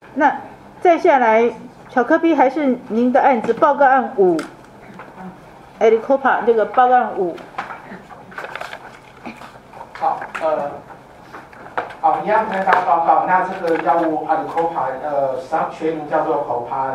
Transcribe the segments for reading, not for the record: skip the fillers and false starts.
那再下来，小科比还是您的案子，报告案5 ，Alicopa 这个报告案5。 好，一样跟大家报告。那这个药物 Alicopa， 学名叫做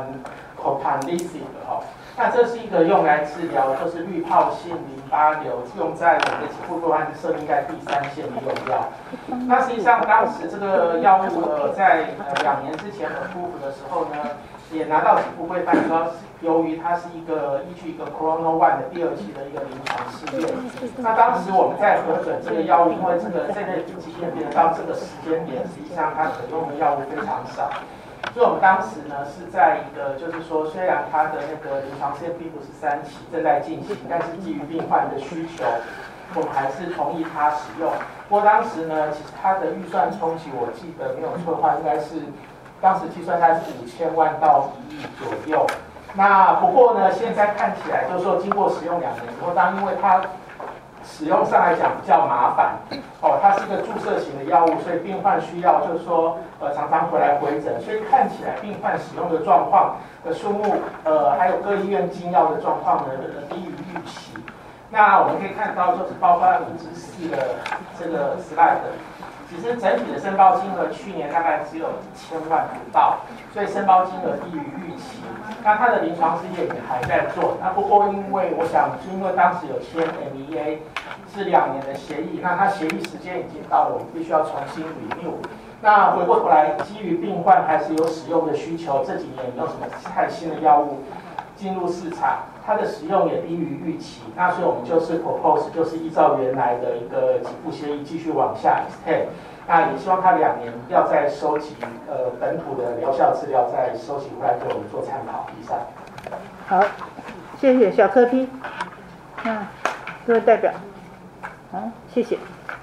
Copanlisib 那这是一个用来治疗就是滤泡性淋巴瘤，用在我们的脊部多汗症应该第3线的用药。那实际上当时这个药物在2年之前approve的时候呢，也拿到脊部规范说，由于它是依据一个 Chrono One 的第2期的一个临床试验。那当时我们在核准这个药物，因为这类疾病病人到这个时间点，实际上它可用的药物非常少。所以我们当时呢是在一个，就是说，虽然它的那个临床试验并不是3期正在进行，但是基于病患的需求，我们还是同意它使用。不过当时呢，其实它的预算冲击，我记得没有错的话，应该是当时计算大概是5000万到1亿左右。那不过呢，现在看起来就是说，经过使用2年之后，因为它使用上来讲比较麻烦，它是一个注射型的药物，所以病患需要就是说，常常回来回诊，所以看起来病患使用的状况的数目，还有各医院进药的状况呢，低于预期。那我们可以看到，就是包括5之4的这个 slide， 其实整体的申报金额去年大概只有1000万不到，所以申报金额低于预期。那它的临床试验也还在做。那不过因为我想，因为当时有签 MEA 是2年的协议，那它协议时间已经到了，我们必须要重新 renew。那回过头来，基于病患还是有使用的需求，这几年也没有什么太新的药物进入市场，它的使用也低于预期。那所以我们就是 propose， 就是依照原来的一个给付协议继续往下 extend。那也希望它2年要再收集本土的疗效资料，再收集回来给我们做参考。以上。 好，谢谢小科批。各位代表，好，谢谢。